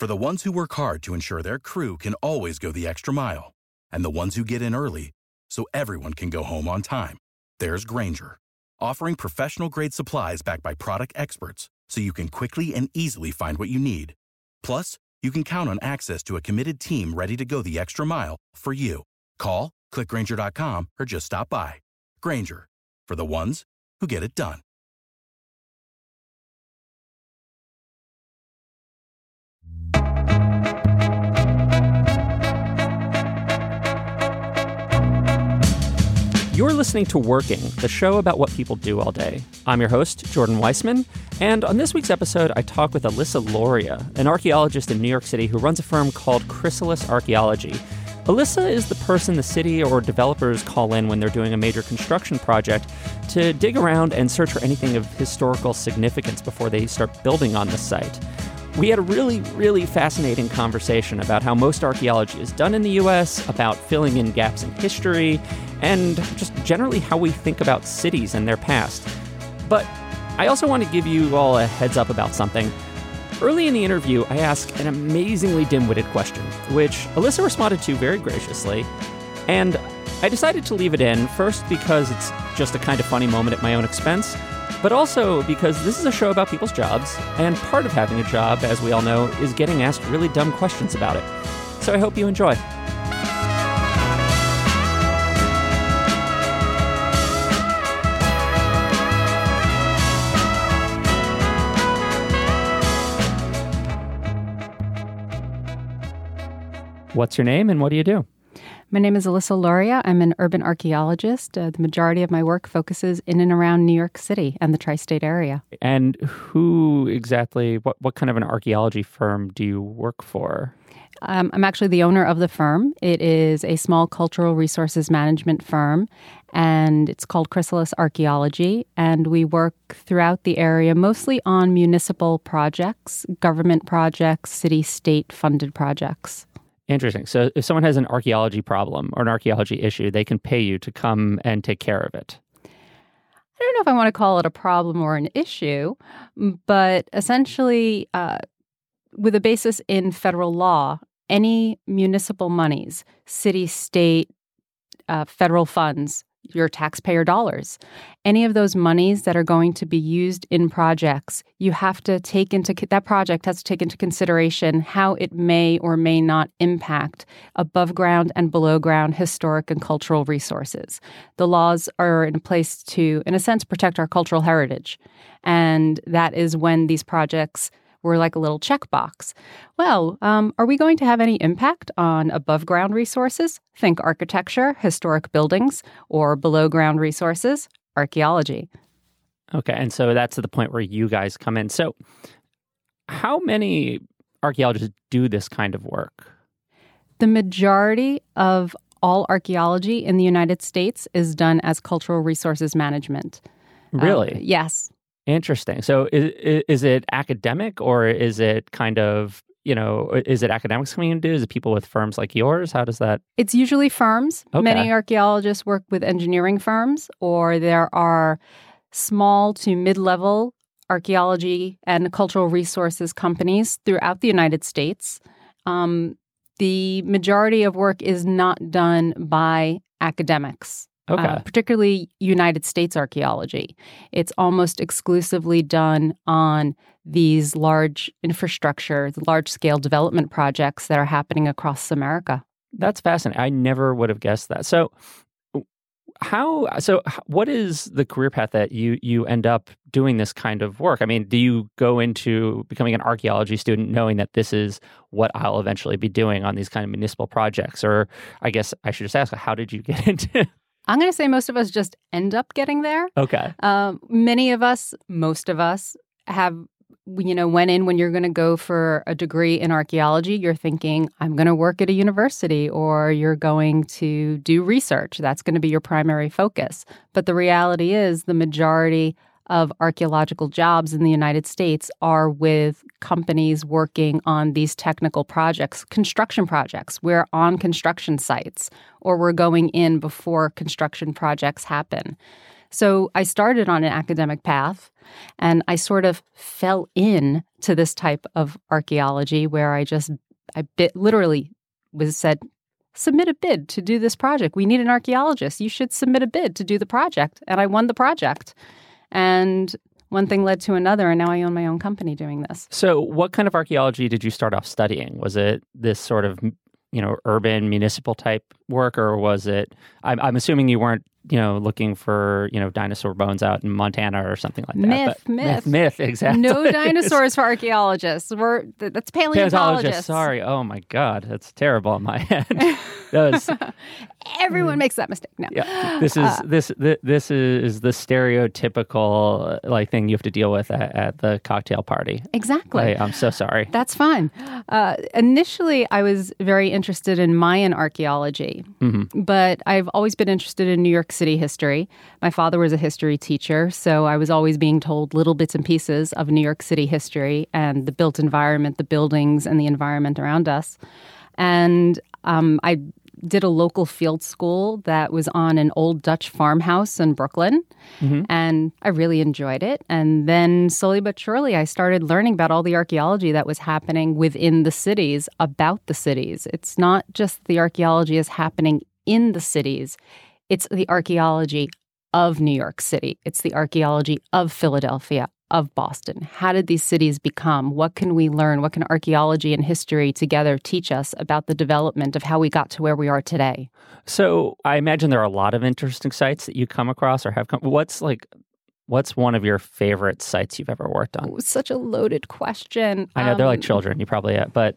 For the ones who work hard to ensure their crew can always go the extra mile, and the ones who get in early so everyone can go home on time, there's Grainger, offering professional-grade supplies backed by product experts so you can quickly and easily find what you need. Plus, you can count on access to a committed team ready to go the extra mile for you. Call, click Grainger.com, or just stop by. Grainger, for the ones who get it done. You're listening to Working, the show about what people do all day. I'm your host, Jordan Weissman, and on this week's episode, I talk with Alyssa Lauria, an archaeologist in New York City who runs a firm called Chrysalis Archaeology. Alyssa is the person the city or developers call in when they're doing a major construction project to dig around and search for anything of historical significance before they start building on the site. We had a really fascinating conversation about how most archaeology is done in the U.S., about filling in gaps in history, and just generally how we think about cities and their past. But I also want to give you all a heads up about something. Early in the interview, I asked an amazingly dim-witted question, which Alyssa responded to very graciously, and I decided to leave it in, first because it's just a kind of funny moment at my own expense, but also because this is a show about people's jobs, and part of having a job, as we all know, is getting asked really dumb questions about it. So I hope you enjoy. What's your name and what do you do? My name is Alyssa Lauria. I'm an urban archaeologist. The majority of my work focuses in and around New York City and the tri-state area. And who exactly, what kind of an archaeology firm do you work for? I'm actually the owner of the firm. It is a small cultural resources management firm, and it's called Chrysalis Archaeology. And we work throughout the area, mostly on municipal projects, government projects, city-state funded projects. Interesting. So if someone has an archaeology problem or an archaeology issue, they can pay you to come and take care of it. I don't know if I want to call it a problem or an issue, but essentially, with a basis in federal law, any municipal monies, city, state, federal funds, your taxpayer dollars, any of those monies that are going to be used in projects, you have to take into that project has to take into consideration how it may or may not impact above ground and below ground historic and cultural resources. The laws are in place to, in a sense, protect our cultural heritage. And that is when these projects were like a little checkbox. Well, are we going to have any impact on above ground resources? Think architecture, historic buildings, or below ground resources, archaeology. Okay, and so that's the point where you guys come in. So how many archaeologists do this kind of work? The majority of all archaeology in the United States is done as cultural resources management. Really? Yes. Interesting. So is it academic or is it kind of, is it academics coming in to do? Is it people with firms like yours? How does that? It's usually firms. Okay. Many archaeologists work with engineering firms, or there are small to mid-level archaeology and cultural resources companies throughout the United States. The majority of work is not done by academics. Okay. Particularly United States archaeology. It's almost exclusively done on these large infrastructure, large-scale development projects that are happening across America. That's fascinating. I never would have guessed that. So what is the career path that you end up doing this kind of work? I mean, do you go into becoming an archaeology student knowing that this is what I'll eventually be doing on these kind of municipal projects? Or I guess I should just ask, how did you get into I'm going to say most of us just end up getting there. Okay. Most of us have, went in when you're going to go for a degree in archaeology, you're thinking, I'm going to work at a university, or you're going to do research. That's going to be your primary focus. But the reality is the majority of archaeological jobs in the United States are with companies working on these technical projects, construction projects. We're on construction sites, or we're going in before construction projects happen. So I started on an academic path, and I sort of fell in to this type of archaeology where literally was said, submit a bid to do this project. We need an archaeologist. You should submit a bid to do the project. And I won the project. And one thing led to another, and now I own my own company doing this. So what kind of archaeology did you start off studying? Was it this sort of, urban municipal type work, or was it, I'm assuming you weren't, looking for, dinosaur bones out in Montana or something like that. Myth, exactly. No dinosaurs for archaeologists. That's paleontologists. Sorry. Oh my God, that's terrible on my end. Everyone makes that mistake. No. Yeah. This is the stereotypical thing you have to deal with at the cocktail party. Exactly. I'm so sorry. That's fine. Initially, I was very interested in Mayan archaeology, but I've always been interested in New York City history. My father was a history teacher, so I was always being told little bits and pieces of New York City history and the built environment, the buildings, and the environment around us. And I did a local field school that was on an old Dutch farmhouse in Brooklyn, and I really enjoyed it. And then slowly but surely, I started learning about all the archaeology that was happening within the cities, about the cities. It's not just the archaeology is happening in the cities. It's the archaeology of New York City. It's the archaeology of Philadelphia, of Boston. How did these cities become? What can we learn? What can archaeology and history together teach us about the development of how we got to where we are today? So I imagine there are a lot of interesting sites that you come across or have come. What's one of your favorite sites you've ever worked on? It was such a loaded question. I know they're like children. You probably have, but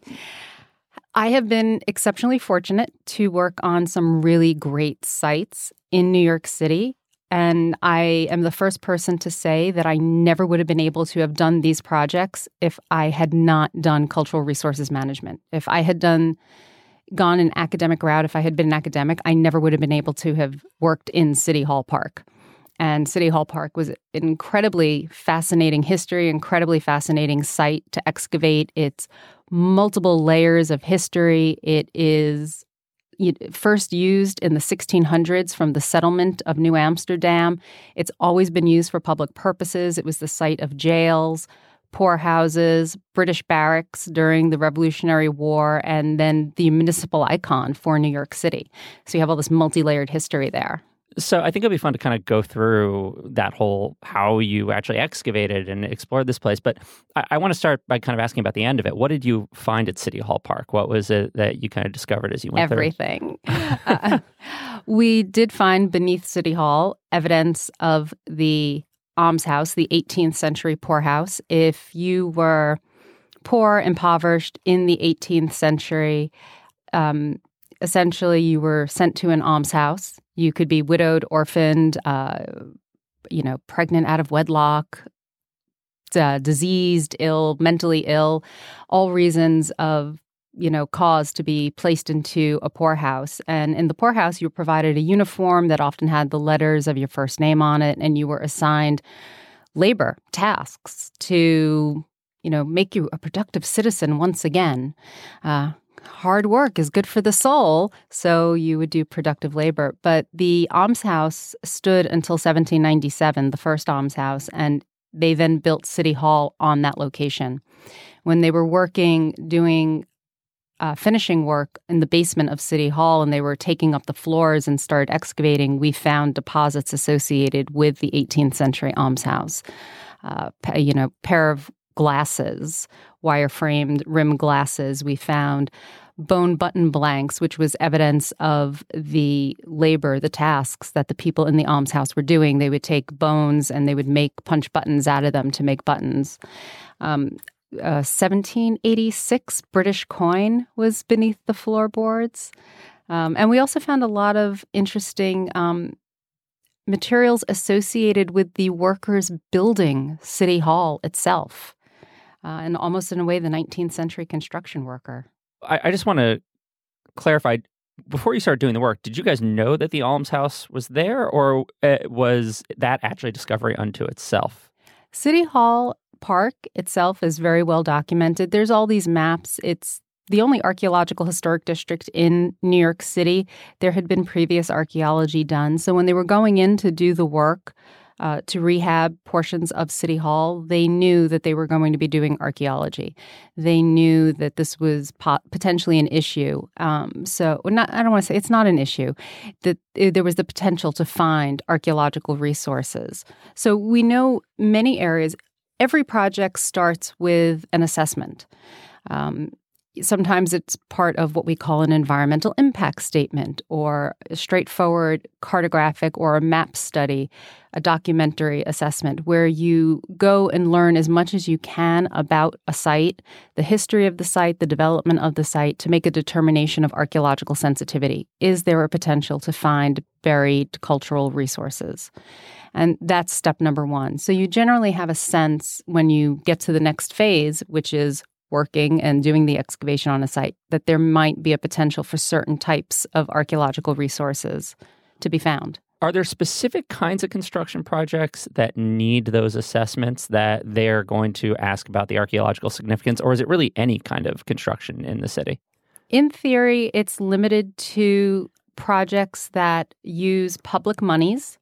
I have been exceptionally fortunate to work on some really great sites in New York City. And I am the first person to say that I never would have been able to have done these projects if I had not done cultural resources management. If I had gone an academic route, if I had been an academic, I never would have been able to have worked in City Hall Park. And City Hall Park was an incredibly fascinating history, incredibly fascinating site to excavate. It's multiple layers of history. It is first used in the 1600s from the settlement of New Amsterdam. It's always been used for public purposes. It was the site of jails, poorhouses, British barracks during the Revolutionary War, and then the municipal icon for New York City. So you have all this multi-layered history there. So I think it'll be fun to kind of go through that whole how you actually excavated and explored this place. But I want to start by kind of asking about the end of it. What did you find at City Hall Park? What was it that you kind of discovered as you went Everything. We did find beneath City Hall evidence of the almshouse, the 18th century poorhouse. If you were poor, impoverished in the 18th century, essentially you were sent to an almshouse. You could be widowed, orphaned, pregnant out of wedlock, diseased, ill, mentally ill, all reasons of, cause to be placed into a poorhouse. And in the poorhouse, you were provided a uniform that often had the letters of your first name on it, and you were assigned labor tasks to, make you a productive citizen once again. Hard work is good for the soul, so you would do productive labor. But the almshouse stood until 1797, the first almshouse, and they then built City Hall on that location. When they were doing finishing work in the basement of City Hall, and they were taking up the floors and started excavating, we found deposits associated with the 18th century almshouse. Pair of glasses, wire-framed rim glasses. We found bone button blanks, which was evidence of the labor, the tasks that the people in the almshouse were doing. They would take bones and they would make punch buttons out of them to make buttons. 1786 British coin was beneath the floorboards. And we also found a lot of interesting materials associated with the workers building City Hall itself. And almost in a way, the 19th century construction worker. I just want to clarify, before you started doing the work, did you guys know that the almshouse was there, or was that actually a discovery unto itself? City Hall Park itself is very well documented. There's all these maps. It's the only archaeological historic district in New York City. There had been previous archaeology done. So when they were going in to do the work to rehab portions of City Hall, they knew that they were going to be doing archaeology. They knew that this was potentially an issue. I don't want to say it's not an issue, that there was the potential to find archaeological resources. So we know many areas, every project starts with an assessment. Sometimes it's part of what we call an environmental impact statement or a straightforward cartographic or a map study, a documentary assessment where you go and learn as much as you can about a site, the history of the site, the development of the site to make a determination of archaeological sensitivity. Is there a potential to find buried cultural resources? And that's step number one. So you generally have a sense when you get to the next phase, which is working and doing the excavation on a site, that there might be a potential for certain types of archaeological resources to be found. Are there specific kinds of construction projects that need those assessments that they're going to ask about the archaeological significance, or is it really any kind of construction in the city? In theory, it's limited to projects that use public monies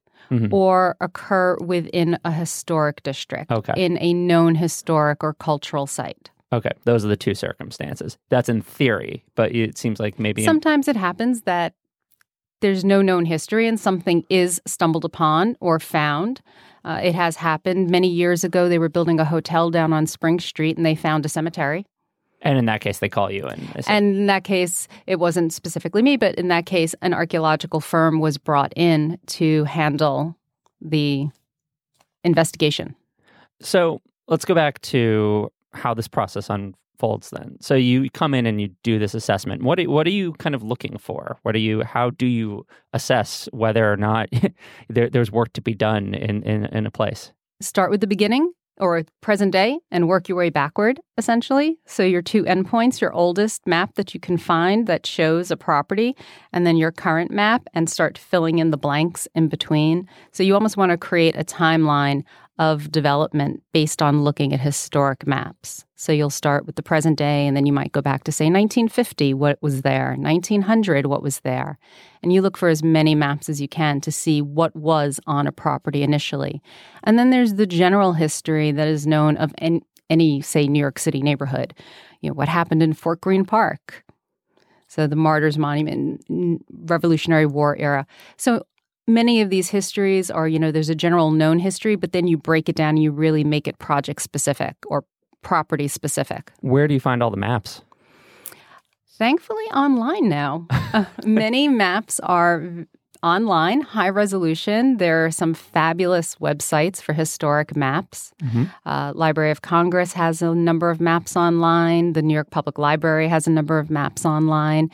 or occur within a historic district, in a known historic or cultural site. Okay, those are the two circumstances. That's in theory, but it seems like maybe... Sometimes it happens that there's no known history and something is stumbled upon or found. It has happened. Many years ago, they were building a hotel down on Spring Street and they found a cemetery. And in that case, they call you. And in that case, it wasn't specifically me, but in that case, an archaeological firm was brought in to handle the investigation. So let's go back to how this process unfolds then. So you come in and you do this assessment. What are you kind of looking for? How do you assess whether or not there's work to be done in a place? Start with the beginning or present day and work your way backward, essentially. So your two endpoints, your oldest map that you can find that shows a property, and then your current map, and start filling in the blanks in between. So you almost want to create a timeline of development based on looking at historic maps. So you'll start with the present day, and then you might go back to, say, 1950, what was there, 1900, what was there. And you look for as many maps as you can to see what was on a property initially. And then there's the general history that is known of any, say, New York City neighborhood. You know, what happened in Fort Greene Park. So the Martyrs Monument, Revolutionary War era. So many of these histories are, there's a general known history, but then you break it down and you really make it project specific or property specific. Where do you find all the maps? Thankfully, online now. Many maps are online, high resolution. There are some fabulous websites for historic maps. Library of Congress has a number of maps online. The New York Public Library has a number of maps online.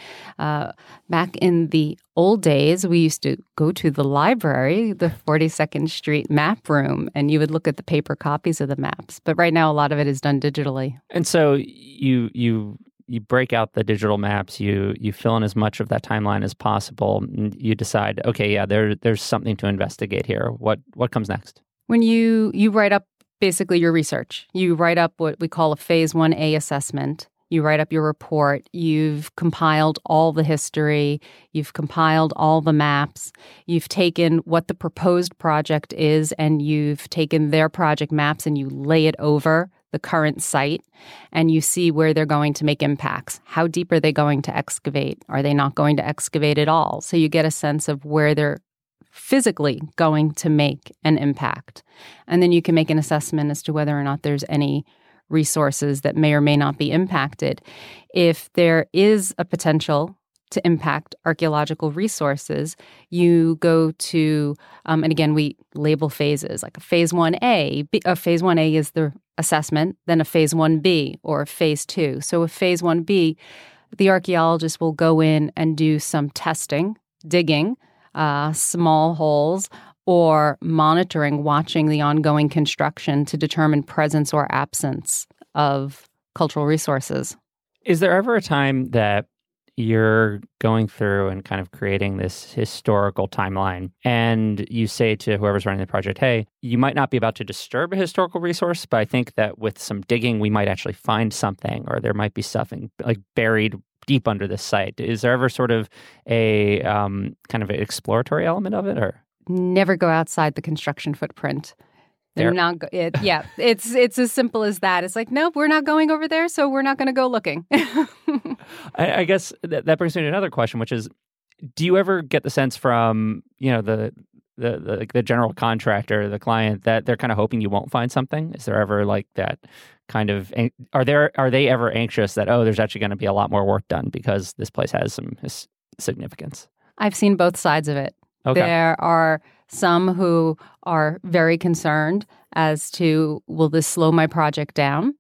Back in the old days, we used to go to the library, the 42nd Street map room, and you would look at the paper copies of the maps. But right now, a lot of it is done digitally. And so you break out the digital maps, you fill in as much of that timeline as possible, and you decide, okay, yeah, there's something to investigate here. What comes next? When you write up basically your research, you write up what we call a Phase 1A assessment. You write up your report. You've compiled all the history. You've compiled all the maps. You've taken what the proposed project is, and you've taken their project maps and you lay it over the current site, and you see where they're going to make impacts. How deep are they going to excavate? Are they not going to excavate at all? So you get a sense of where they're physically going to make an impact. And then you can make an assessment as to whether or not there's any resources that may or may not be impacted. If there is a potential to impact archaeological resources, you go to, and again, we label phases, like a Phase 1A. A Phase 1A is the assessment, then a Phase 1B or a Phase 2. So a Phase 1B, the archaeologist will go in and do some testing, digging, small holes, or monitoring, watching the ongoing construction to determine presence or absence of cultural resources. Is there ever a time that you're going through and kind of creating this historical timeline, and you say to whoever's running the project, hey, you might not be about to disturb a historical resource, but I think that with some digging, we might actually find something, or there might be something like buried deep under this site. Is there ever sort of a kind of an exploratory element of it, or? Never go outside the construction footprint. They're not. It's as simple as that. It's like, nope, we're not going over there, so we're not going to go looking. I guess that brings me to another question, which is, do you ever get the sense from the general contractor, the client, that they're kind of hoping you won't find something? Is there ever like that kind of? Are they ever anxious that, oh, there's actually going to be a lot more work done because this place has some significance? I've seen both sides of it. Okay. There are some who are very concerned as to, will this slow my project down?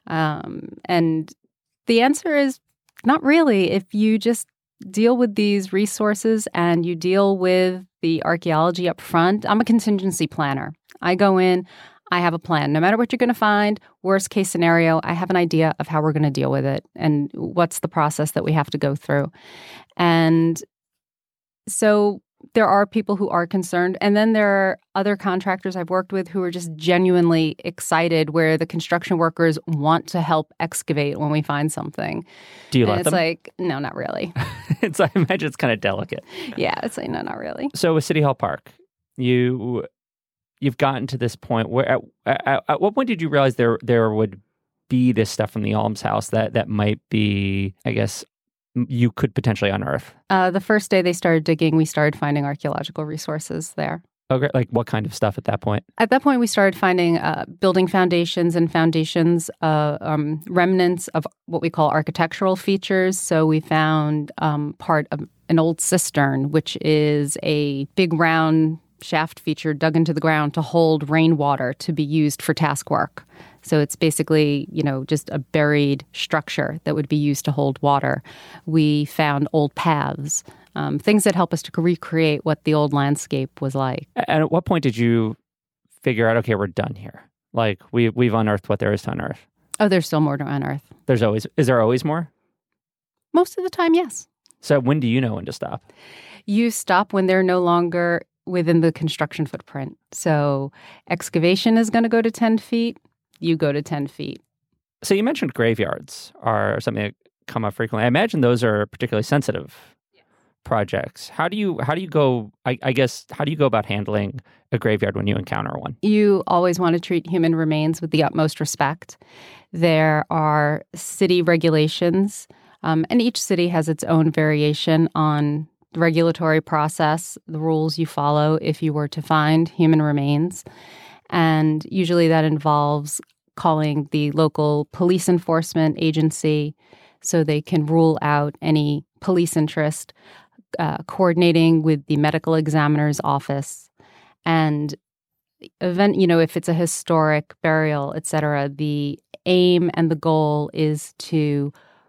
And the answer is not really. If you just deal with these resources and you deal with the archaeology up front. I'm a contingency planner. I go in, I have a plan. No matter what you're going to find, worst case scenario, I have an idea of how we're going to deal with it and what's the process that we have to go through. And so there are people who are concerned. And then there are other contractors I've worked with who are just genuinely excited, where the construction workers want to help excavate when we find something. Do you let them? It's like, no, not really. I imagine it's kind of delicate. Yeah, it's like, no, not really. So with City Hall Park, you've gotten to this point where at what point did you realize there would be this stuff from the almshouse that might be, I guess, you could potentially unearth? The first day they started digging, we started finding archaeological resources there. Okay, like what kind of stuff at that point? At that point, we started finding building foundations and remnants of what we call architectural features. So we found part of an old cistern, which is a big round shaft feature dug into the ground to hold rainwater to be used for task work. So it's basically, just a buried structure that would be used to hold water. We found old paths, things that help us to recreate what the old landscape was like. And at what point did you figure out, okay, we're done here? Like we've unearthed what there is to unearth? Oh, there's still more to unearth. Is there always more? Most of the time, yes. So when do you know when to stop? You stop when they're no longer within the construction footprint. So excavation is going to go to 10 feet. You go to 10 feet. So you mentioned graveyards are something that come up frequently. I imagine those are particularly sensitive projects. How do you go, I guess, how do you go about handling a graveyard when you encounter one? You always want to treat human remains with the utmost respect. There are city regulations, and each city has its own variation on the regulatory process, the rules you follow if you were to find human remains. And usually that involves calling the local police enforcement agency so they can rule out any police interest, coordinating with the medical examiner's office. And if it's a historic burial, et cetera, the aim and the goal is to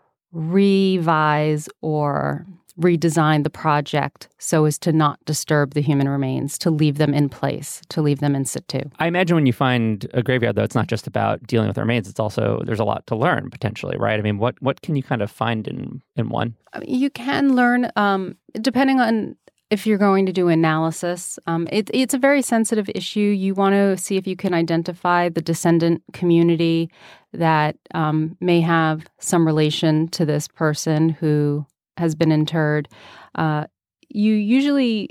revise or redesign the project so as to not disturb the human remains, to leave them in place, to leave them in situ. I imagine when you find a graveyard, though, it's not just about dealing with remains. It's also, there's a lot to learn, potentially, right? I mean, what can you kind of find in one? You can learn, depending on if you're going to do analysis. It's a very sensitive issue. You want to see if you can identify the descendant community that may have some relation to this person who has been interred. You usually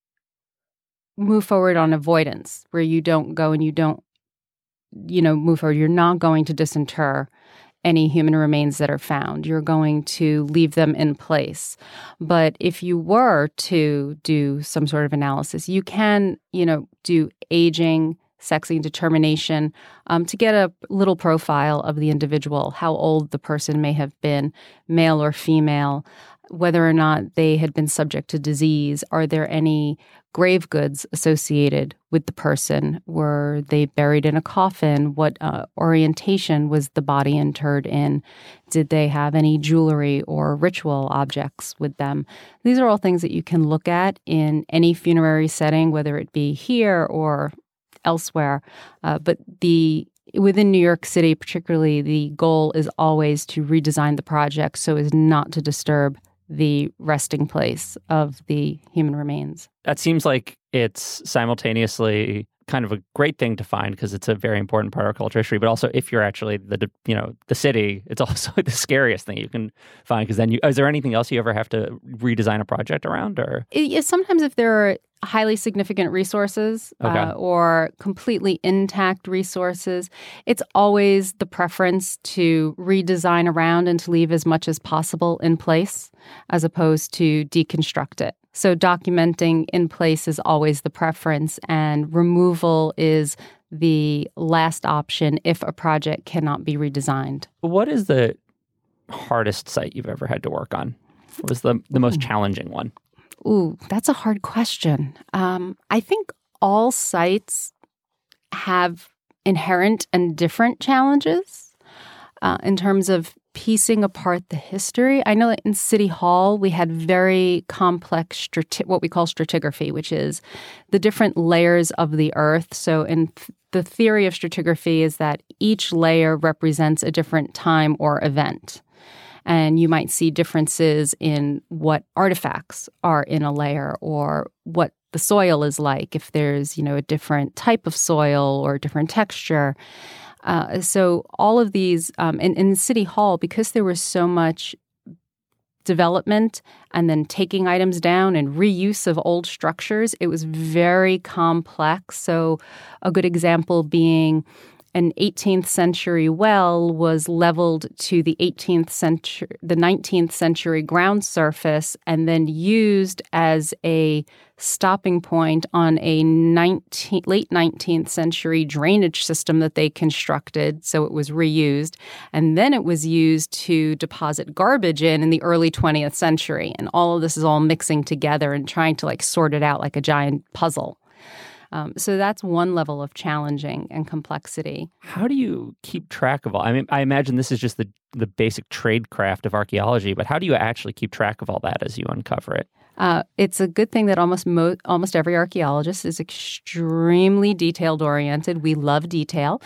move forward on avoidance, where you don't go and you don't, move forward. You're not going to disinter any human remains that are found. You're going to leave them in place. But if you were to do some sort of analysis, you can, do aging, sexing determination, to get a little profile of the individual, how old the person may have been, male or female, whether or not they had been subject to disease. Are there any grave goods associated with the person? Were they buried in a coffin? What orientation was the body interred in? Did they have any jewelry or ritual objects with them? These are all things that you can look at in any funerary setting, whether it be here or elsewhere. But within New York City, particularly, the goal is always to redesign the project so as not to disturb the resting place of the human remains. That seems like it's simultaneously kind of a great thing to find because it's a very important part of our cultural history. But also, if you're actually the city, it's also the scariest thing you can find because then is there anything else you ever have to redesign a project around? Or sometimes if there are highly significant resources or completely intact resources, it's always the preference to redesign around and to leave as much as possible in place as opposed to deconstruct it. So documenting in place is always the preference, and removal is the last option if a project cannot be redesigned. What is the hardest site you've ever had to work on? What was the most challenging one? Ooh, that's a hard question. I think all sites have inherent and different challenges in terms of piecing apart the history. I know that in City Hall, we had very complex what we call stratigraphy, which is the different layers of the earth. So the theory of stratigraphy is that each layer represents a different time or event. And you might see differences in what artifacts are in a layer or what the soil is like, if there's, a different type of soil or a different texture. So all of these, in City Hall, because there was so much development and then taking items down and reuse of old structures, it was very complex. So a good example being an 18th century well was leveled to the 19th century ground surface and then used as a stopping point on a late 19th century drainage system that they constructed. So it was reused. And then it was used to deposit garbage in the early 20th century. And all of this is all mixing together and trying to sort it out like a giant puzzle. So that's one level of challenging and complexity. How do you keep track of all? I mean, I imagine this is just the basic tradecraft of archaeology, but how do you actually keep track of all that as you uncover it? It's a good thing that almost every archaeologist is extremely detailed-oriented. We love detail.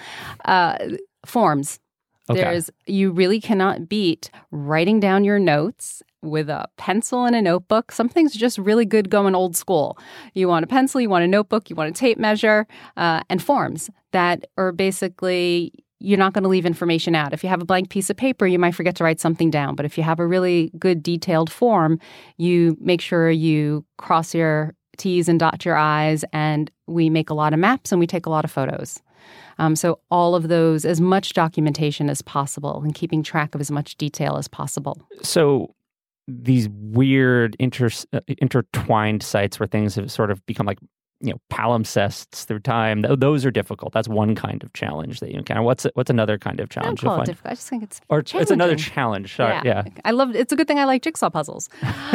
Forms. Okay. You really cannot beat writing down your notes with a pencil and a notebook. Something's just really good going old school. You want a pencil, you want a notebook, you want a tape measure, and forms that are basically, you're not going to leave information out. If you have a blank piece of paper, you might forget to write something down. But if you have a really good detailed form, you make sure you cross your T's and dot your I's, and we make a lot of maps and we take a lot of photos. So all of those, as much documentation as possible and keeping track of as much detail as possible. So these weird intertwined sites where things have sort of become like, palimpsests through time, those are difficult. That's one kind of challenge that you encounter. What's another kind of challenge? I don't call it difficult. I just think it's challenging. It's another challenge. Sorry. Yeah. It's a good thing I like jigsaw puzzles.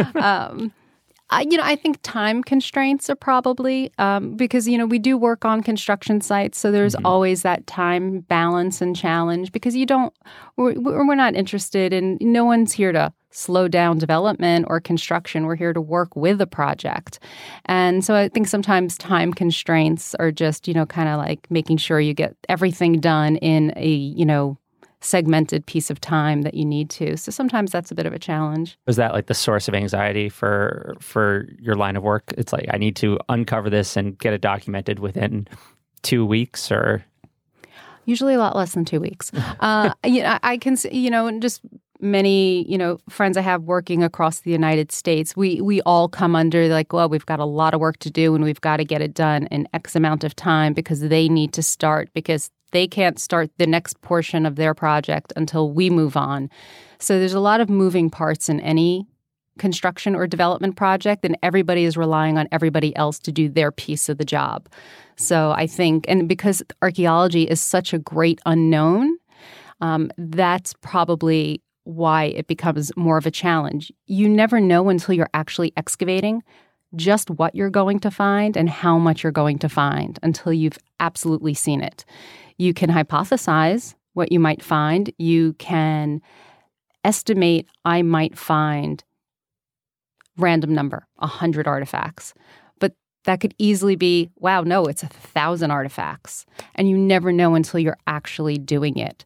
I think time constraints are probably because, we do work on construction sites. So there's always that time balance and challenge because we're not interested in, no one's here to slow down development or construction. We're here to work with a project. And so I think sometimes time constraints are just, kind of like making sure you get everything done in a, segmented piece of time that you need to. So sometimes that's a bit of a challenge. Was that like the source of anxiety for your line of work? It's like, I need to uncover this and get it documented within 2 weeks or? Usually a lot less than 2 weeks. I can, just many, friends I have working across the United States, we all come under we've got a lot of work to do and we've got to get it done in X amount of time because they need to start because they can't start the next portion of their project until we move on. So there's a lot of moving parts in any construction or development project, and everybody is relying on everybody else to do their piece of the job. So I think, and because archaeology is such a great unknown, that's probably why it becomes more of a challenge. You never know until you're actually excavating just what you're going to find and how much you're going to find until you've absolutely seen it. You can hypothesize what you might find. You can estimate, I might find random number, 100 artifacts. But that could easily be, wow, no, it's 1,000 artifacts. And you never know until you're actually doing it.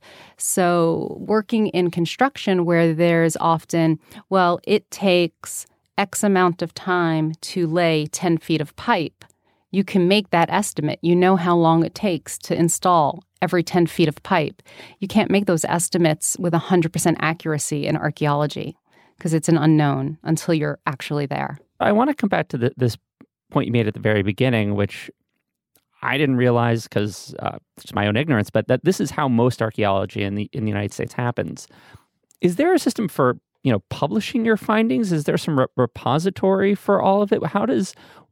So working in construction where there's often, well, it takes X amount of time to lay 10 feet of pipe, you can make that estimate. You know how long it takes to install every 10 feet of pipe. You can't make those estimates with 100% accuracy in archaeology because it's an unknown until you're actually there. I want to come back to this point you made at the very beginning, which I didn't realize because it's my own ignorance, but that this is how most archaeology in the United States happens. Is there a system for publishing your findings? Is there some repository for all of it? How does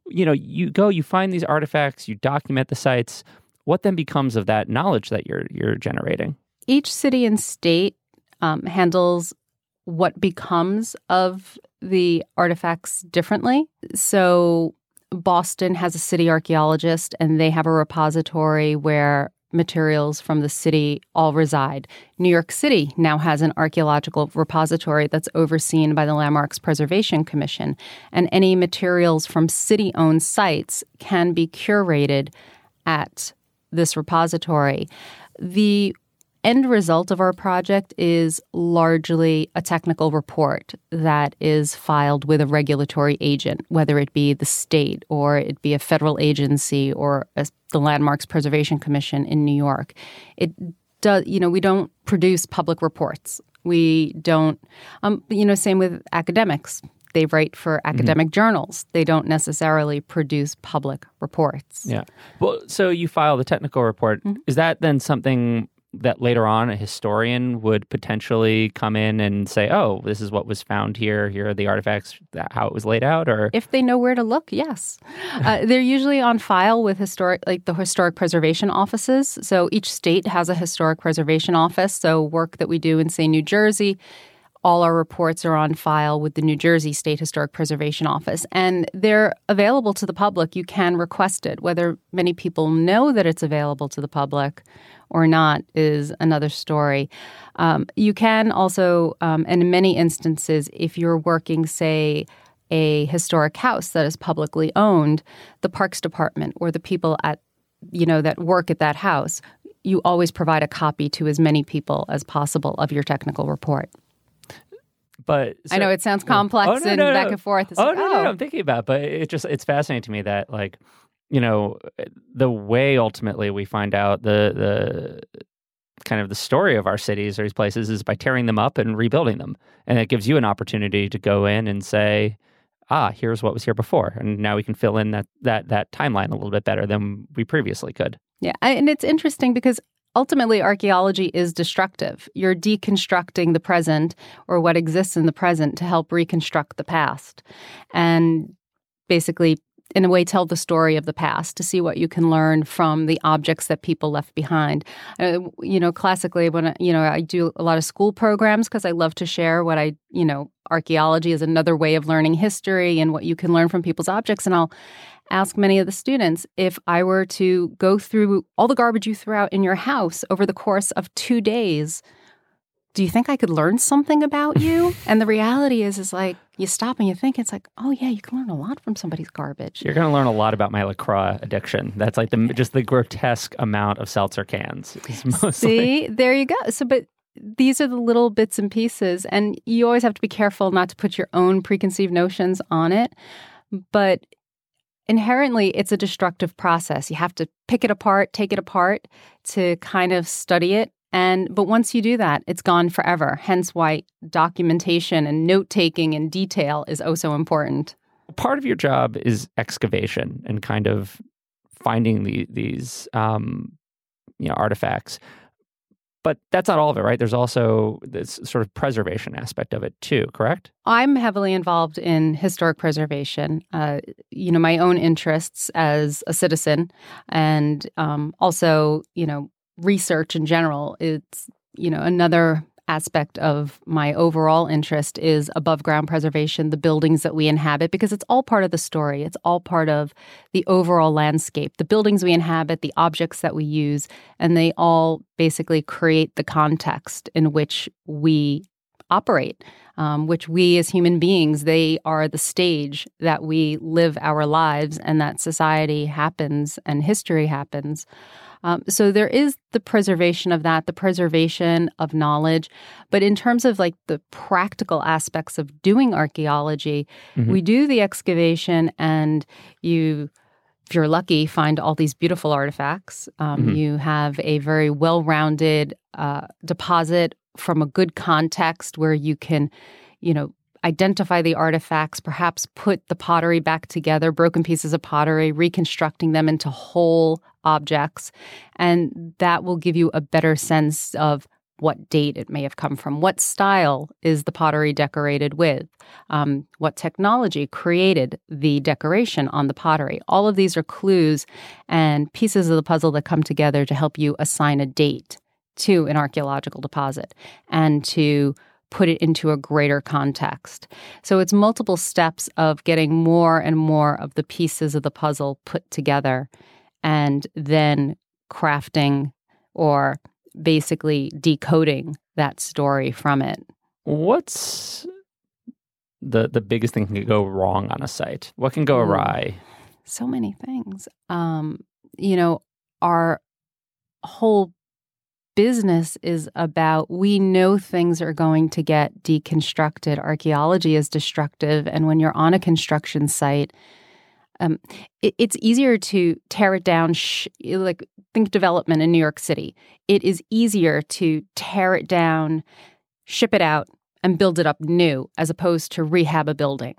you find these artifacts, you document the sites. What then becomes of that knowledge that you're generating? Each city and state handles what becomes of the artifacts differently. So Boston has a city archaeologist, and they have a repository where materials from the city all reside. New York City now has an archaeological repository that's overseen by the Landmarks Preservation Commission, and any materials from city-owned sites can be curated at this repository. The end result of our project is largely a technical report that is filed with a regulatory agent, whether it be the state or it be a federal agency or the Landmarks Preservation Commission in New York. It does, we don't produce public reports. We don't, same with academics. They write for academic journals. They don't necessarily produce public reports. Yeah. Well, so you file the technical report. Mm-hmm. Is that then something that later on a historian would potentially come in and say, oh, this is what was found here. Here are the artifacts, how it was laid out? Or if they know where to look, yes. They're usually on file with the historic preservation offices. So each state has a historic preservation office. So work that we do in, say, New Jersey, all our reports are on file with the New Jersey State Historic Preservation Office, and they're available to the public. You can request it. Whether many people know that it's available to the public or not is another story. You can also, and in many instances, if you're working, say, a historic house that is publicly owned, the Parks Department or the people at, that work at that house, you always provide a copy to as many people as possible of your technical report. But I know it sounds complex back and forth. It's no, I'm thinking about it, but it's fascinating to me that, the way ultimately we find out the kind of the story of our cities or these places is by tearing them up and rebuilding them. And it gives you an opportunity to go in and say, here's what was here before. And now we can fill in that timeline a little bit better than we previously could. Yeah. And it's interesting because ultimately, archaeology is destructive. You're deconstructing the present or what exists in the present to help reconstruct the past. And basically, in a way, tell the story of the past to see what you can learn from the objects that people left behind. Classically, when I do a lot of school programs because I love to share what archaeology is another way of learning history and what you can learn from people's objects. And I'll ask many of the students, if I were to go through all the garbage you threw out in your house over the course of 2 days, do you think I could learn something about you? And the reality is like, you stop and you think, it's like, oh yeah, you can learn a lot from somebody's garbage. You're going to learn a lot about my LaCroix addiction. That's like just the grotesque amount of seltzer cans. See, there you go. So, but these are the little bits and pieces, and you always have to be careful not to put your own preconceived notions on it. But inherently, it's a destructive process. You have to pick it apart, take it apart to kind of study it. But once you do that, it's gone forever. Hence why documentation and note-taking and detail is oh so important. Part of your job is excavation and kind of finding these artifacts. But that's not all of it, right? There's also this sort of preservation aspect of it too, correct? I'm heavily involved in historic preservation. My own interests as a citizen and also, research in general. It's, another aspect of my overall interest is above ground preservation, the buildings that we inhabit, because it's all part of the story. It's all part of the overall landscape, the buildings we inhabit, the objects that we use, and they all basically create the context in which we operate, which we as human beings, they are the stage that we live our lives and that society happens and history happens. So there is the preservation of that, the preservation of knowledge. But in terms of like the practical aspects of doing archaeology, we do the excavation and if you're lucky, find all these beautiful artifacts. You have a very well-rounded deposit from a good context where you can, identify the artifacts, perhaps put the pottery back together, broken pieces of pottery, reconstructing them into whole objects. And that will give you a better sense of what date it may have come from, what style is the pottery decorated with, what technology created the decoration on the pottery. All of these are clues and pieces of the puzzle that come together to help you assign a date to an archaeological deposit and to put it into a greater context. So it's multiple steps of getting more and more of the pieces of the puzzle put together and then crafting or basically decoding that story from it. What's the biggest thing that can go wrong on a site? What can go awry? So many things. Our whole business is about, we know things are going to get deconstructed. Archaeology is destructive. And when you're on a construction site, it's easier to tear it down, think development in New York City. It is easier to tear it down, ship it out, and build it up new, as opposed to rehab a building.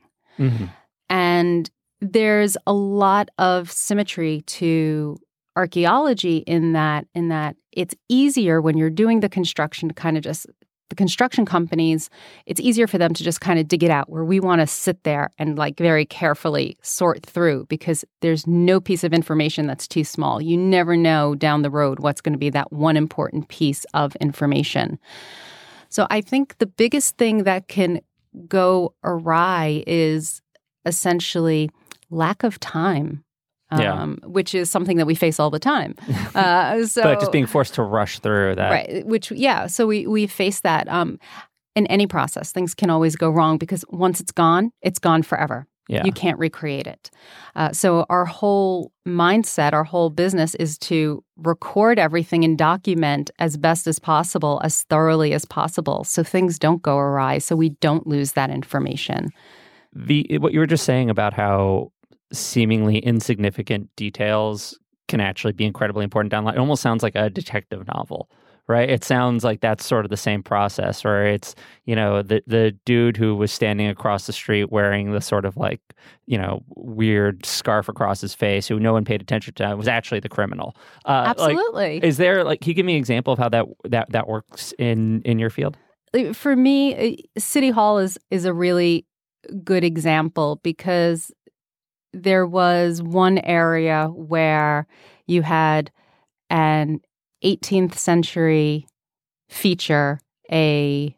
And there's a lot of symmetry to archaeology in that it's easier when you're doing the construction to kind of just, the construction companies, it's easier for them to just kind of dig it out, where we want to sit there and like very carefully sort through, because there's no piece of information that's too small. You never know down the road what's going to be that one important piece of information. So I think the biggest thing that can go awry is essentially lack of time. Which is something that we face all the time. But just being forced to rush through that. Right, so we face that in any process. Things can always go wrong because once it's gone forever. Yeah. You can't recreate it. So our whole mindset, our whole business is to record everything and document as best as possible, as thoroughly as possible, so things don't go awry, so we don't lose that information. What you were just saying about how seemingly insignificant details can actually be incredibly important down the line. It almost sounds like a detective novel, right? It sounds like that's sort of the same process where it's, the dude who was standing across the street wearing the sort of like, weird scarf across his face who no one paid attention to was actually the criminal. Absolutely. Is there can you give me an example of how that works in your field? For me, City Hall is a really good example because there was one area where you had an 18th century feature, a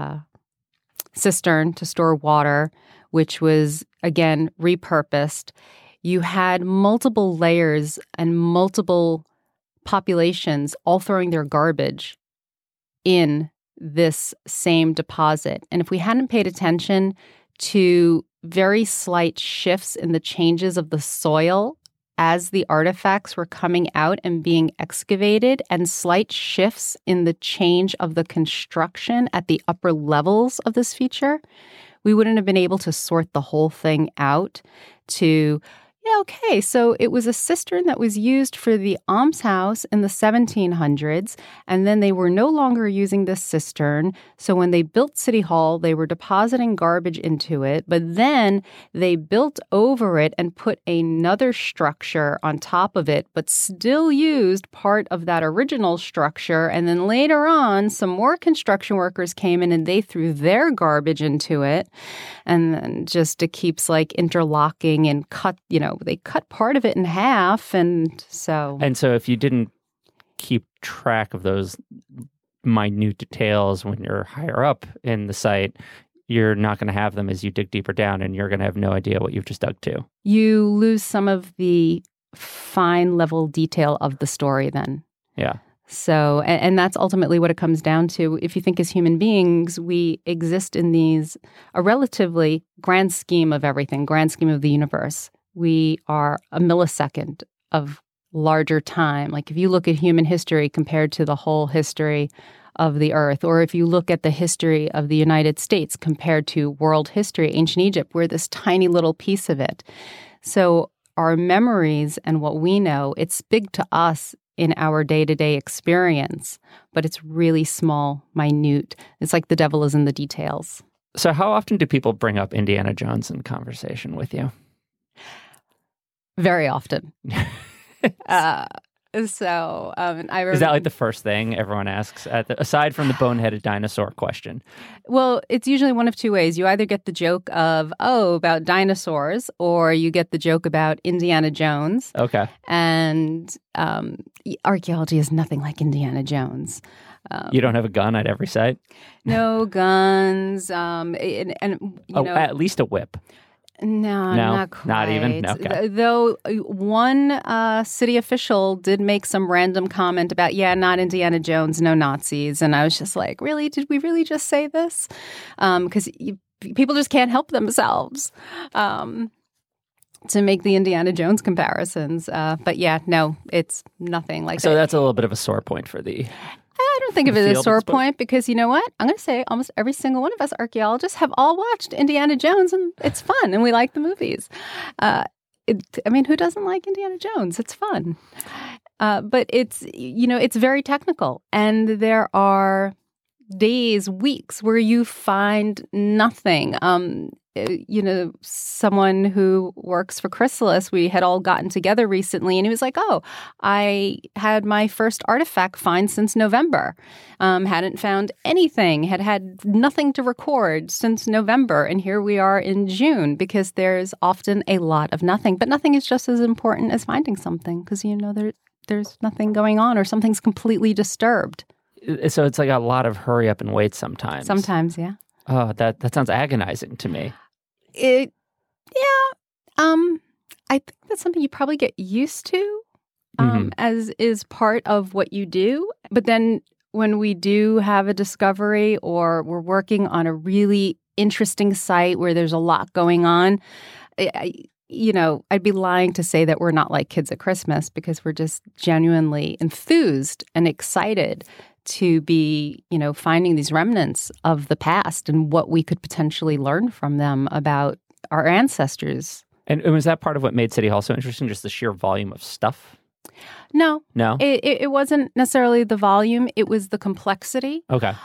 cistern to store water, which was, again, repurposed. You had multiple layers and multiple populations all throwing their garbage in this same deposit. And if we hadn't paid attention to very slight shifts in the changes of the soil as the artifacts were coming out and being excavated, and slight shifts in the change of the construction at the upper levels of this feature, we wouldn't have been able to sort the whole thing out to, okay, so it was a cistern that was used for the almshouse in the 1700s, and then they were no longer using this cistern. So when they built City Hall, they were depositing garbage into it, but then they built over it and put another structure on top of it, but still used part of that original structure. And then later on, some more construction workers came in and they threw their garbage into it. And then just it keeps like interlocking and cut, they cut part of it in half. And so if you didn't keep track of those minute details when you're higher up in the site, you're not going to have them as you dig deeper down, and you're going to have no idea what you've just dug to. You lose some of the fine level detail of the story then. Yeah. So, and that's ultimately what it comes down to. If you think as human beings, we exist in a relatively grand scheme of everything, grand scheme of the universe. We are a millisecond of larger time. Like if you look at human history compared to the whole history of the earth, or if you look at the history of the United States compared to world history, ancient Egypt, we're this tiny little piece of it. So our memories and what we know, it's big to us in our day-to-day experience, but it's really small, minute. It's like the devil is in the details. So how often do people bring up Indiana Jones in conversation with you? Very often. I Is that like the first thing everyone asks, aside from the boneheaded dinosaur question? Well, it's usually one of two ways. You either get the joke of, about dinosaurs, or you get the joke about Indiana Jones. Okay. And archaeology is nothing like Indiana Jones. You don't have a gun at every site? No guns. At least a whip. No, not quite. Not even? Okay. Though one city official did make some random comment about, not Indiana Jones, no Nazis. And I was just like, really? Did we really just say this? Because people just can't help themselves to make the Indiana Jones comparisons. But no, it's nothing like that. So that's a little bit of a sore point for the... I don't think of it as a sore point because you know what? I'm going to say almost every single one of us archaeologists have all watched Indiana Jones and it's fun and we like the movies. Who doesn't like Indiana Jones? It's fun. But it's very technical and there are days, weeks where you find nothing. Someone who works for Chrysalis, we had all gotten together recently and he was like, I had my first artifact find since November. Hadn't found anything, had nothing to record since November. And here we are in June because there's often a lot of nothing. But nothing is just as important as finding something because, there's nothing going on or something's completely disturbed. So it's like a lot of hurry up and wait sometimes. Sometimes, yeah. Oh, that sounds agonizing to me. I think that's something you probably get used to as is part of what you do. But then when we do have a discovery or we're working on a really interesting site where there's a lot going on, I'd be lying to say that we're not like kids at Christmas because we're just genuinely enthused and excited to be, finding these remnants of the past and what we could potentially learn from them about our ancestors. And was that part of what made City Hall so interesting, just the sheer volume of stuff? No. No? It wasn't necessarily the volume. It was the complexity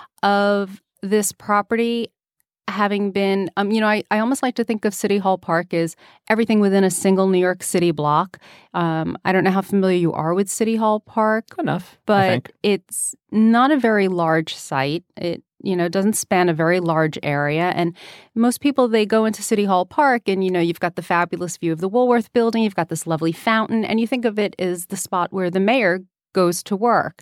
of this property having been, I almost like to think of City Hall Park as everything within a single New York City block. I don't know how familiar you are with City Hall Park. Enough, but it's not a very large site. It doesn't span a very large area. And most people, they go into City Hall Park and, you've got the fabulous view of the Woolworth Building. You've got this lovely fountain. And you think of it as the spot where the mayor goes to work.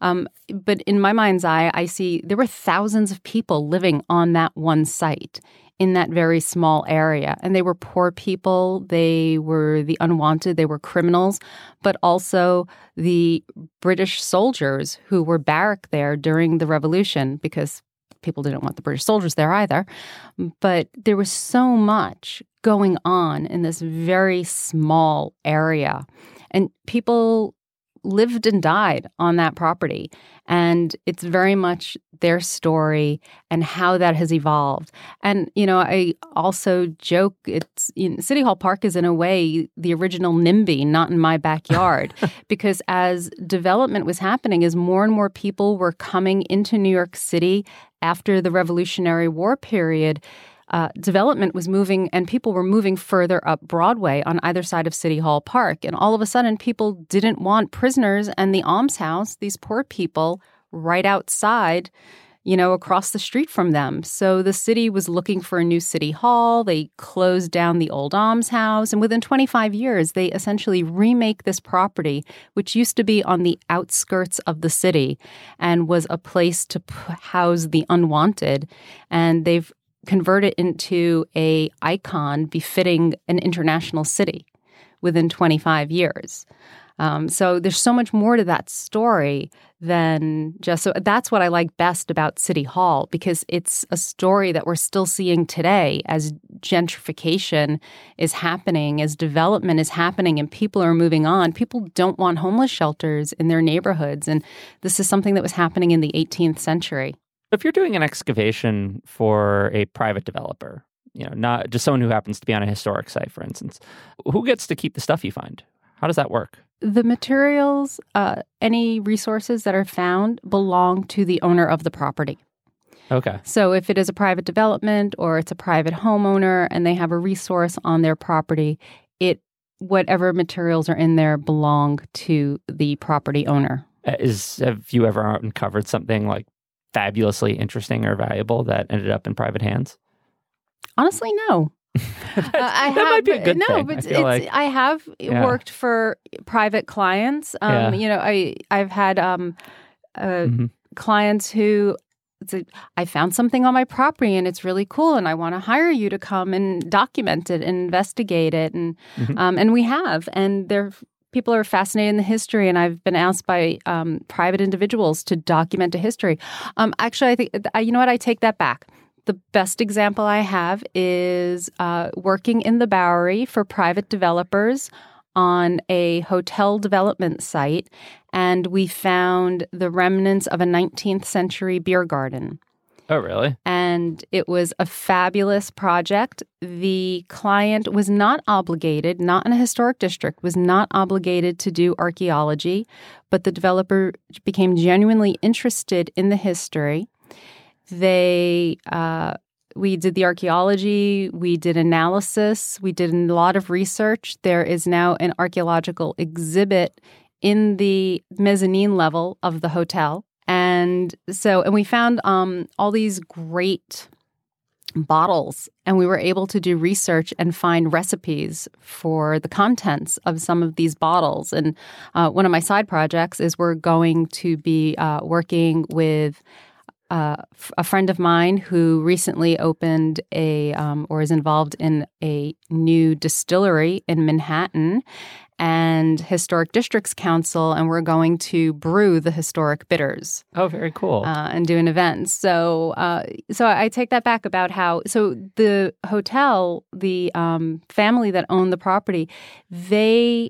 But in my mind's eye, I see there were thousands of people living on that one site in that very small area. And they were poor people. They were the unwanted. They were criminals, but also the British soldiers who were barracked there during the Revolution because people didn't want the British soldiers there either. But there was so much going on in this very small area. And people lived and died on that property. And it's very much their story and how that has evolved. And, I also joke City Hall Park is in a way the original NIMBY, not in my backyard, because as development was happening, as more and more people were coming into New York City after the Revolutionary War period, development was moving and people were moving further up Broadway on either side of City Hall Park. And all of a sudden, people didn't want prisoners and the almshouse, these poor people, right outside, across the street from them. So the city was looking for a new city hall. They closed down the old almshouse. And within 25 years, they essentially remake this property, which used to be on the outskirts of the city and was a place to house the unwanted. And they've convert it into a icon befitting an international city within 25 years. So there's so much more to that story than just, so that's what I like best about City Hall, because it's a story that we're still seeing today as gentrification is happening, as development is happening, and people are moving on. People don't want homeless shelters in their neighborhoods. And this is something that was happening in the 18th century. If you're doing an excavation for a private developer, not just someone who happens to be on a historic site, for instance, who gets to keep the stuff you find? How does that work? The materials, any resources that are found belong to the owner of the property. Okay. So if it is a private development or it's a private homeowner and they have a resource on their property, whatever materials are in there belong to the property owner. Have you ever uncovered something like fabulously interesting or valuable that ended up in private hands? Honestly, no. That might be a good thing. But I have worked for private clients. I've had clients who I found something on my property and it's really cool, and I want to hire you to come and document it and investigate it, and we have, and people are fascinated in the history, and I've been asked by private individuals to document a history. Actually, I think you know what? I take that back. The best example I have is working in the Bowery for private developers on a hotel development site, and we found the remnants of a 19th century beer garden. Oh, really? And it was a fabulous project. The client was not obligated, not in a historic district, was not obligated to do archaeology, but the developer became genuinely interested in the history. We did the archaeology, we did analysis, we did a lot of research. There is now an archaeological exhibit in the mezzanine level of the hotel. And we found all these great bottles, and we were able to do research and find recipes for the contents of some of these bottles. And one of my side projects is we're going to be working with a friend of mine who recently opened or is involved in a new distillery in Manhattan, and Historic Districts Council, and we're going to brew the historic bitters. Oh, very cool. And do an event. So I take that back about how, so the hotel, the family that owned the property, they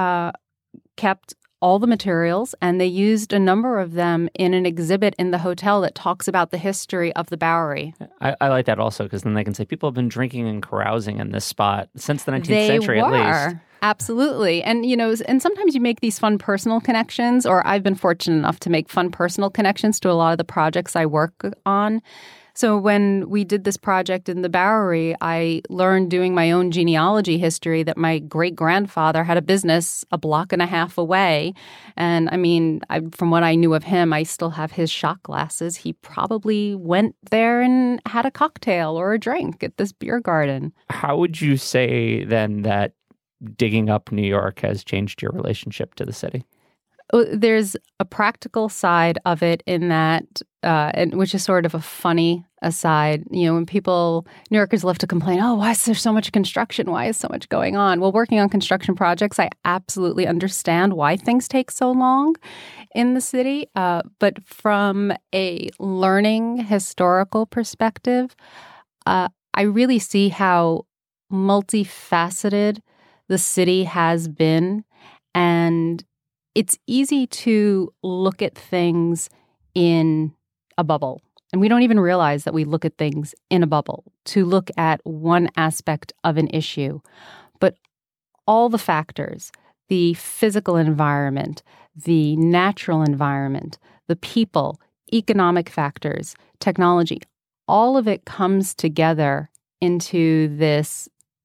kept all the materials, and they used a number of them in an exhibit in the hotel that talks about the history of the Bowery. I like that also, because then they can say people have been drinking and carousing in this spot since the 19th century at least. Absolutely. And, and sometimes you make these fun personal connections, or I've been fortunate enough to make fun personal connections to a lot of the projects I work on. So when we did this project in the Bowery, I learned doing my own genealogy history that my great-grandfather had a business a block and a half away. And from what I knew of him, I still have his shot glasses. He probably went there and had a cocktail or a drink at this beer garden. How would you say then that digging up New York has changed your relationship to the city? There's a practical side of it in that, which is sort of a funny aside. When New Yorkers love to complain, oh, why is there so much construction? Why is so much going on? Well, working on construction projects, I absolutely understand why things take so long in the city. But from a learning historical perspective, I really see how multifaceted the city has been, and it's easy to look at things in a bubble. And we don't even realize that we look at things in a bubble, to look at one aspect of an issue. But all the factors, the physical environment, the natural environment, the people, economic factors, technology, all of it comes together into this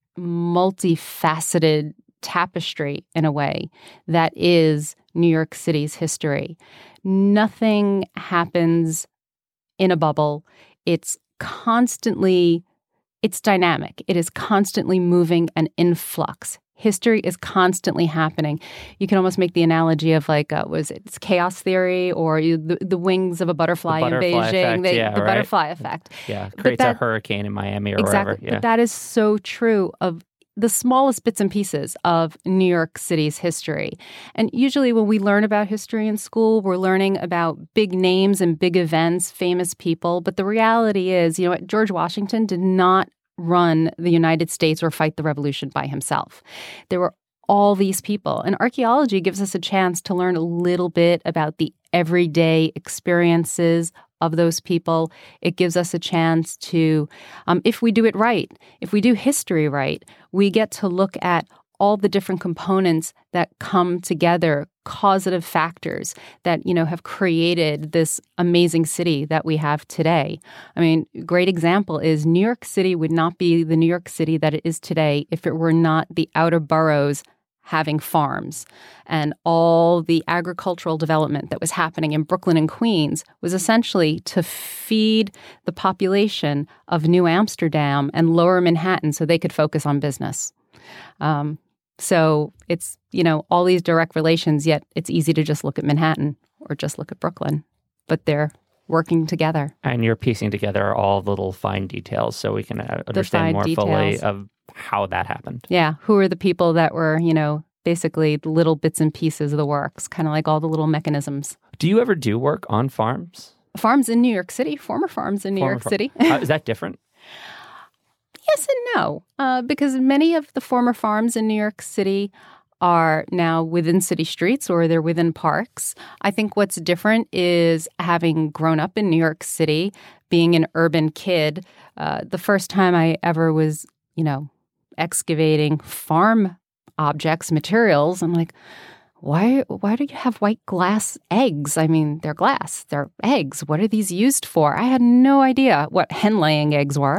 multifaceted tapestry, in a way, that is New York City's history. Nothing happens in a bubble. It's dynamic. It is constantly moving and in flux. History is constantly happening. You can almost make the analogy of it's chaos theory, or the wings of a butterfly in Beijing. Butterfly effect. Yeah, creates a hurricane in Miami or exactly, wherever. Yeah. But that is so true of the smallest bits and pieces of New York City's history. And usually when we learn about history in school, we're learning about big names and big events, famous people. But the reality is, George Washington did not run the United States or fight the revolution by himself. There were all these people. And archaeology gives us a chance to learn a little bit about the everyday experiences of those people. It gives us a chance to, if we do it right, if we do history right, we get to look at all the different components that come together, causative factors that, have created this amazing city that we have today. I mean, great example is New York City would not be the New York City that it is today if it were not the outer boroughs having farms. And all the agricultural development that was happening in Brooklyn and Queens was essentially to feed the population of New Amsterdam and Lower Manhattan so they could focus on business. So it's, all these direct relations, yet it's easy to just look at Manhattan or just look at Brooklyn. But they're working together. And you're piecing together all the little fine details so we can understand more fully of how that happened. Yeah. Who are the people that were, basically little bits and pieces of the works, kind of like all the little mechanisms. Do you ever do work on farms? Farms in New York City, former farms in New York City. Is that different? Yes and no, because many of the former farms in New York City are now within city streets or they're within parks. I think what's different is having grown up in New York City, being an urban kid, the first time I ever was, excavating farm objects, materials, I'm like, why do you have white glass eggs? I mean, they're glass, they're eggs. What are these used for? I had no idea what hen-laying eggs were.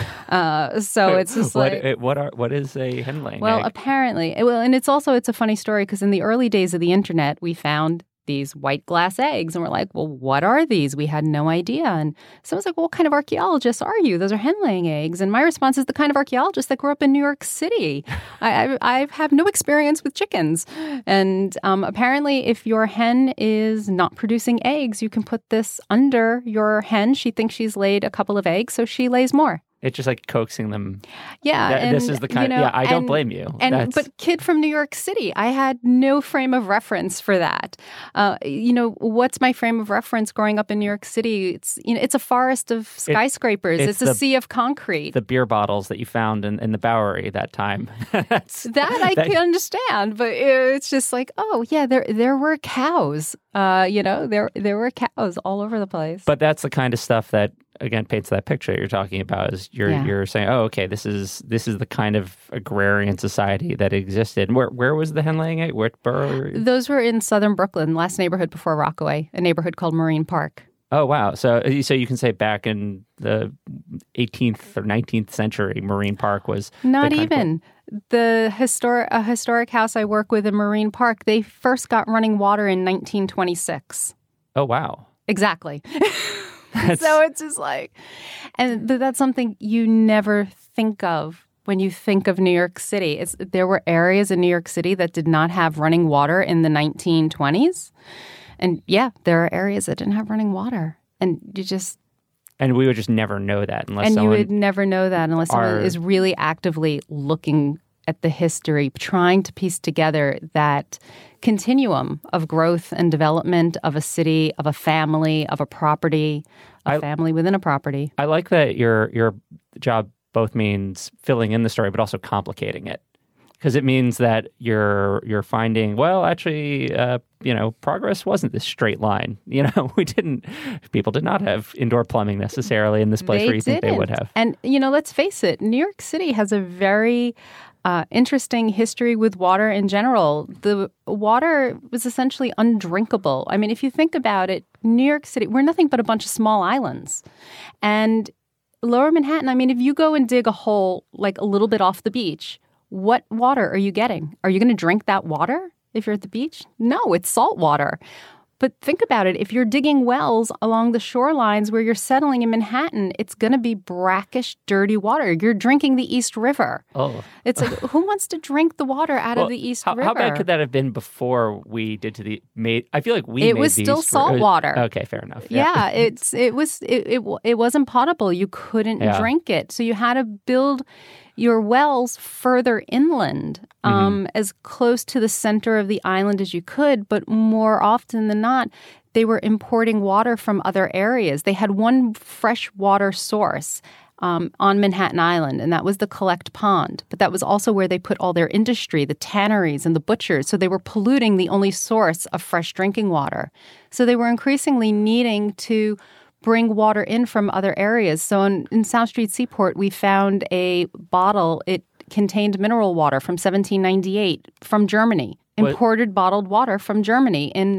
So it's just what is a hen-laying egg? Well, apparently, and it's a funny story because in the early days of the internet, we found these white glass eggs. And we're like, well, what are these? We had no idea. And someone's like, well, what kind of archaeologist are you? Those are hen-laying eggs. And my response is the kind of archaeologist that grew up in New York City. I have no experience with chickens. And apparently, if your hen is not producing eggs, you can put this under your hen. She thinks she's laid a couple of eggs, so she lays more. It's just like coaxing them. Yeah. This is the kind I don't blame you. But kid from New York City, I had no frame of reference for that. What's my frame of reference growing up in New York City? It's a forest of skyscrapers. It's a sea of concrete. The beer bottles that you found in the Bowery that time. I can understand, but it's just like, oh yeah, there were cows. There were cows all over the place. But that's the kind of stuff that, again, paints that picture you're talking about. Is you're saying, oh, okay, this is the kind of agrarian society that existed. Where was the hen-laying egg? What borough? Those were in southern Brooklyn, last neighborhood before Rockaway, a neighborhood called Marine Park. Oh, wow. So you can say back in the 18th or 19th century, Marine Park was... Not even. A historic house I work with in Marine Park, they first got running water in 1926. Oh, wow. Exactly. So it's just like... And that's something you never think of when you think of New York City. There were areas in New York City that did not have running water in the 1920s. And yeah, there are areas that didn't have running water. And we would just never know that unless you would never know that unless someone is really actively looking at the history, trying to piece together that continuum of growth and development of a city, of a family, of a property, family within a property. I like that your job both means filling in the story, but also complicating it. Because it means that you're finding, well, actually, progress wasn't this straight line. People did not have indoor plumbing necessarily in this place where you think they would have. And, let's face it, New York City has a very interesting history with water in general. The water was essentially undrinkable. I mean, if you think about it, New York City, we're nothing but a bunch of small islands. And Lower Manhattan, I mean, if you go and dig a hole like a little bit off the beach, what water are you getting? Are you going to drink that water if you're at the beach? No, it's salt water. But think about it. If you're digging wells along the shorelines where you're settling in Manhattan, it's going to be brackish, dirty water. You're drinking the East River. Oh. It's like, who wants to drink the water out of the East River? How bad could that have been before we did I feel like it was still salt water. Okay, fair enough. Yeah, it wasn't potable. You couldn't drink it. So you had to build your wells further inland, as close to the center of the island as you could, but more often than not, they were importing water from other areas. They had one fresh water source on Manhattan Island, and that was the Collect Pond. But that was also where they put all their industry, the tanneries and the butchers. So they were polluting the only source of fresh drinking water. So they were increasingly needing to bring water in from other areas. So in South Street Seaport, we found a bottle. It contained mineral water from 1798 from Germany. Imported bottled water from Germany in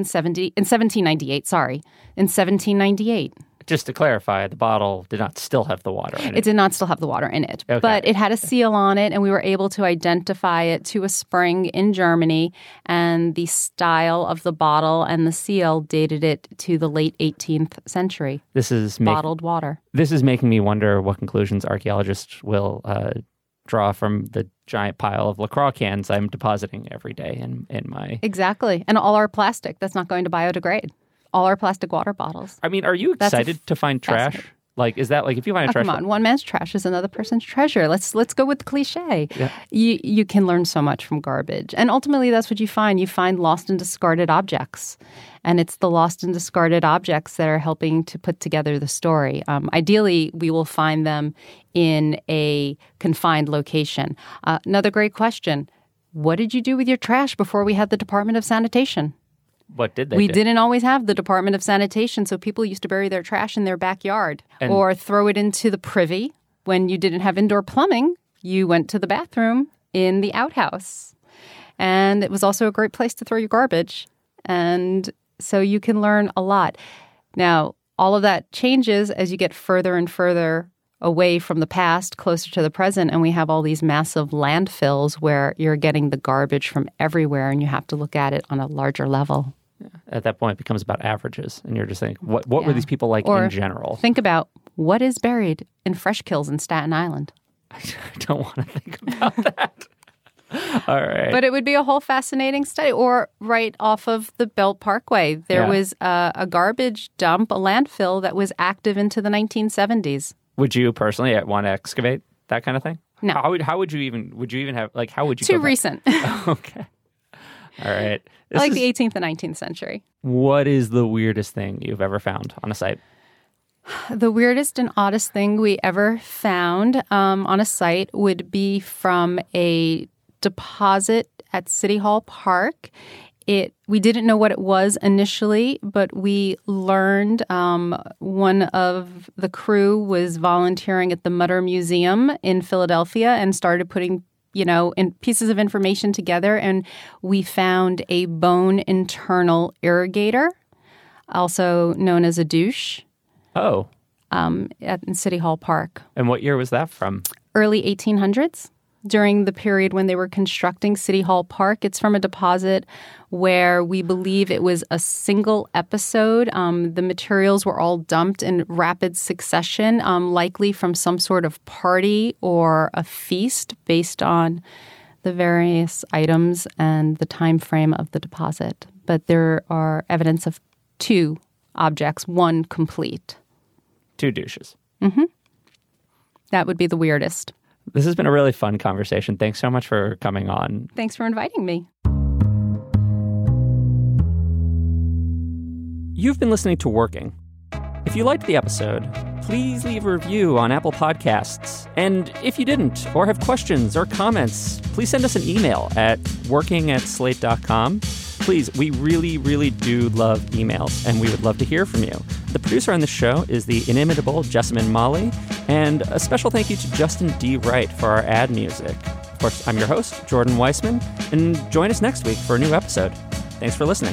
1798. Just to clarify, the bottle did not still have the water in it. It did not still have the water in it. Okay. But it had a seal on it, and we were able to identify it to a spring in Germany. And the style of the bottle and the seal dated it to the late 18th century. This is bottled water. This is making me wonder what conclusions archaeologists will draw from the giant pile of LaCroix cans I'm depositing every day in my... Exactly. And all our plastic that's not going to biodegrade. All our plastic water bottles. I mean, are you excited to find trash? Like, is that like if you find a trash? Come on, one man's trash is another person's treasure. Let's go with the cliche. Yeah. You can learn so much from garbage, and ultimately, that's what you find. You find lost and discarded objects, and it's the lost and discarded objects that are helping to put together the story. Ideally, we will find them in a confined location. Another great question: what did you do with your trash before we had the Department of Sanitation? What did they We do? didn't always have the Department of Sanitation, so people used to bury their trash in their backyard or throw it into the privy. When you didn't have indoor plumbing, you went to the bathroom in the outhouse. And it was also a great place to throw your garbage. And so you can learn a lot. Now, all of that changes as you get further and further away from the past, closer to the present, and we have all these massive landfills where you're getting the garbage from everywhere, and you have to look at it on a larger level. Yeah. At that point, it becomes about averages, and you're just thinking, what were these people like in general? Think about what is buried in Fresh Kills in Staten Island. I don't want to think about that. All right. But it would be a whole fascinating study. Or right off of the Belt Parkway, there was a garbage dump, a landfill that was active into the 1970s. Would you personally want to excavate that kind of thing? No. How would you even have, like, how would you? Too recent. Okay. All right. The 18th and 19th century. What is the weirdest thing you've ever found on a site? The weirdest and oddest thing we ever found on a site would be from a deposit at City Hall Park. We didn't know what it was initially, but we learned one of the crew was volunteering at the Mutter Museum in Philadelphia and started putting, in pieces of information together. And we found a bone internal irrigator, also known as a douche. Oh. In City Hall Park. And what year was that from? Early 1800s. During the period when they were constructing City Hall Park. It's from a deposit where we believe it was a single episode. The materials were all dumped in rapid succession, likely from some sort of party or a feast based on the various items and the time frame of the deposit. But there are evidence of 2 objects, 1 complete. 2 douches. Mm-hmm. That would be the weirdest. This has been a really fun conversation. Thanks so much for coming on. Thanks for inviting me. You've been listening to Working. If you liked the episode, please leave a review on Apple Podcasts. And if you didn't, or have questions or comments, please send us an email at working@slate.com. Please, we really, really do love emails, and we would love to hear from you. The producer on this show is the inimitable Jessamine Molly, and a special thank you to Justin D. Wright for our ad music. Of course, I'm your host, Jordan Weissman, and join us next week for a new episode. Thanks for listening.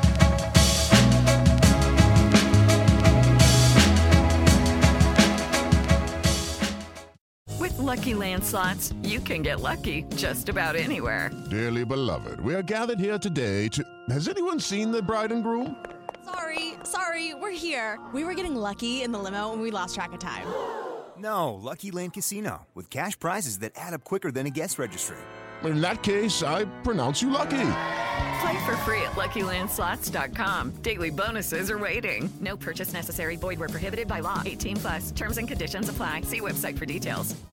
With Lucky Land Slots, you can get lucky just about anywhere. Dearly beloved, we are gathered here today to... Has anyone seen the bride and groom? Sorry, we're here. We were getting lucky in the limo and we lost track of time. No, Lucky Land Casino, with cash prizes that add up quicker than a guest registry. In that case, I pronounce you lucky. Play for free at LuckyLandSlots.com. Daily bonuses are waiting. No purchase necessary. Void where prohibited by law. 18+. Terms and conditions apply. See website for details.